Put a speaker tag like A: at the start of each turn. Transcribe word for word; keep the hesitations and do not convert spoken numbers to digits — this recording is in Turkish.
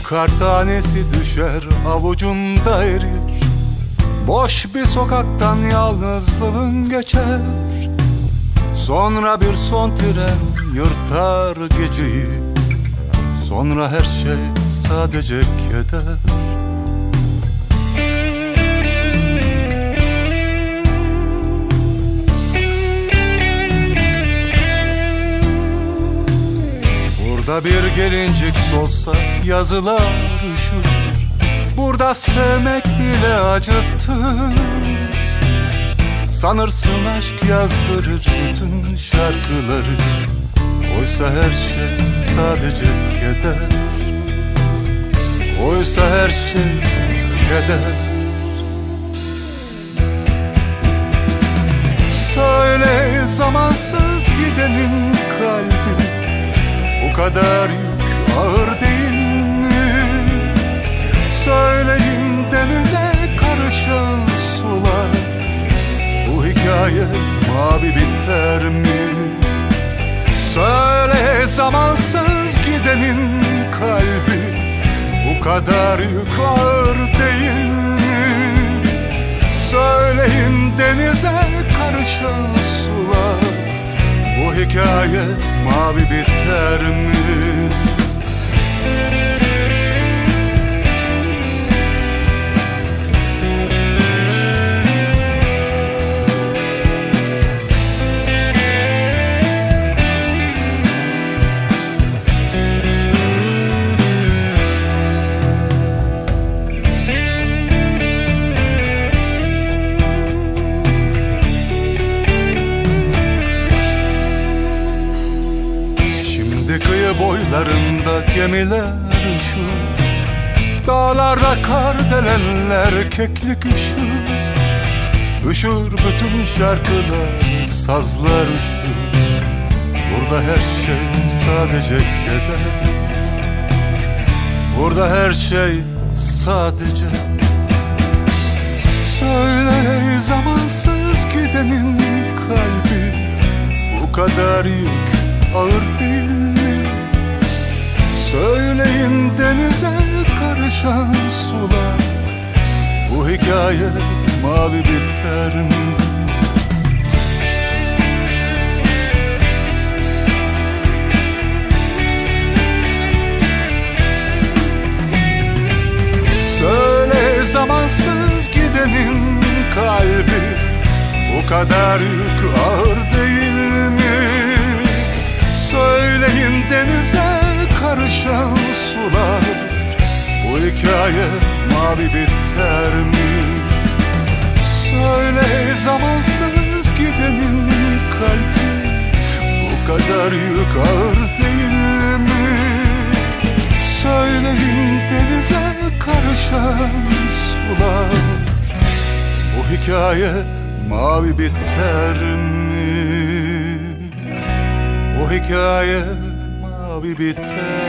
A: Kar tanesi düşer avucunda erir. Boş bir sokaktan yalnızlığın geçer. Sonra bir son tren yırtar geceyi. Sonra her şey sadece keder. Burada bir gelincik solsa yazılar üşür. Burada sevmek bile acıtır. Sanırsın aşk yazdırır bütün şarkıları. Oysa her şey sadece keder. Oysa her şey keder. Söyle zamansız gidenin kalbi bu kadar yük ağır değil mi? Söyleyin denize karışan sular, bu hikaye mavi biter mi? Söyle zamansız gidenin kalbi bu kadar yük ağır değil mi? Söyleyin denize karışan sular, bu hikaye mavi biter mi? Boylarında gemiler üşür. Dağlarda kardelenler keklik üşür. Üşür bütün şarkılar, sazlar üşür. Burada her şey sadece keder. Burada her şey sadece. Söyle zamansız gidenin kalbi bu kadar yük ağır değil mi? Söyleyin denize karışan sular, bu hikaye mavi biter mi? Söyle zamansız gidenin kalbi bu kadar yük ağır değil mi? Söyleyin denize karışan sular, bu hikaye mavi biter mi? Söyle zamansız gidenin kalbi bu kadar yük ağır değil mi? Söyleyin denize karışan sular, bu hikaye mavi biter mi? Bu hikaye mavi biter.